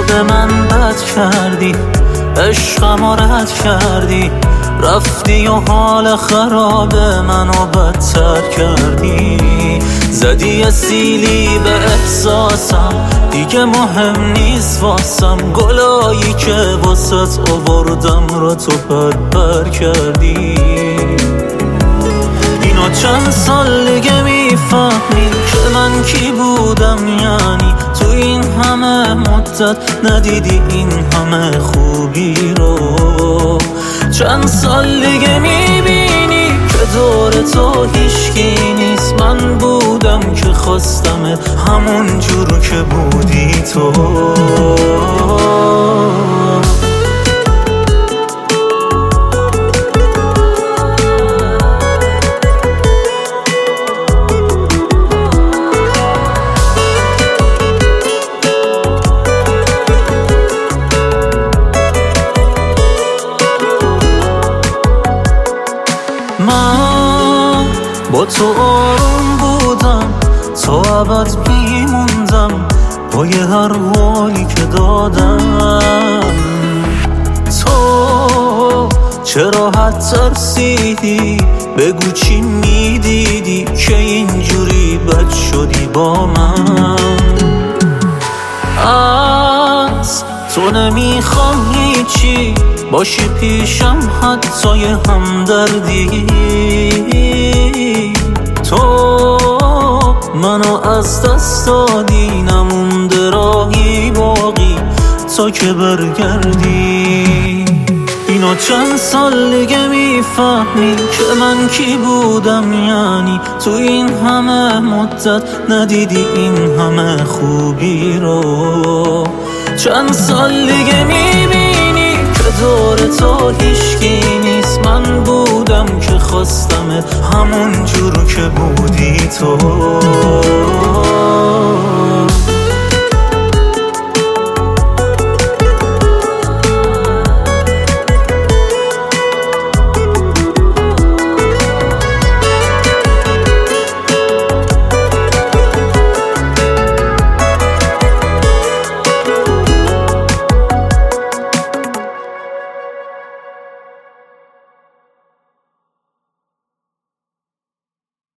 به من بد کردی، عشقمو رد کردی، رفتی و حال خراب منو بدتر کردی. زدی اسیلی به احساسم، دیگه مهم نیست واسم، گلایی که واسط آوردم را تو پر کردی. اینو چند سال دیگه میفهمی که من کی بودم، یعنی تو این همه مدت ندیدی این همه خوبی رو. چند سال دیگه میبینی که دور تو هیچکی نیست، من بودم که خواستمت همون جور که بودی تو. من با تو آروم بودم، تا ابد میموندم با یه هر حالی که دادم. تو چرا حد ترسیدی؟ بگو چی میدیدی که اینجوری بد شدی با من؟ از تو نمیخوام هیچی، باشی پیشم حتی یه همدردی. تو منو از دست دادی، نمونده راهی باقی تا که برگردی. اینو چند سال دیگه میفهمی که من کی بودم، یعنی تو این همه مدت ندیدی این همه خوبی رو. چند سال دیگه میبینی که دور تو هیچکی نیست، من بودم که خواستمت همون جور که بودی تو.